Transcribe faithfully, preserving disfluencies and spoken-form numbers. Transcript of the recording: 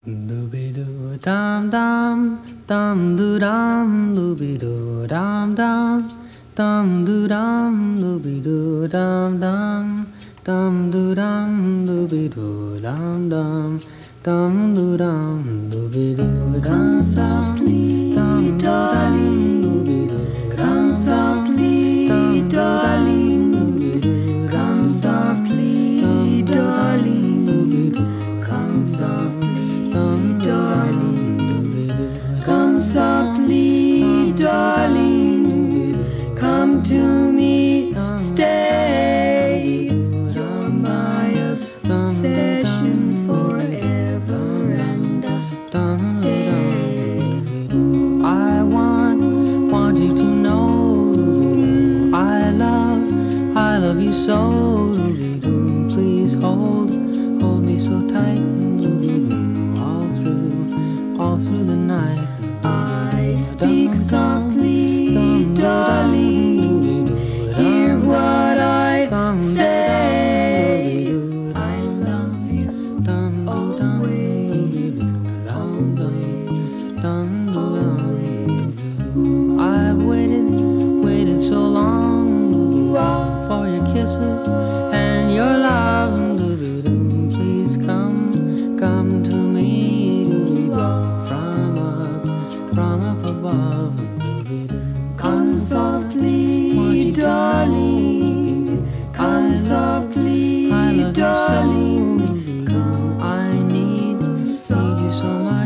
Dooby doo dum dum dum doo dum dooby doo dum dum dum doo dum dooby doo dum dum dum doo dum dooby doo dum dum dum doo dum dooby doo dum softly, darling. Come softly, darling. Come softly, darling. Come softly, darling. Come softly, darling. Come to me, stay. You're my obsession forever and a day. I want, want you to know I love, I love you so. Please hold, hold me so tight all through, all through the night. I speak softly, darling. Hear what I say. I love you always, always, always. I've waited, waited so long for your kisses and your love. Please come, come to me from up, from up above. Come softly, darling. Come softly, darling. Come I need, need you so much.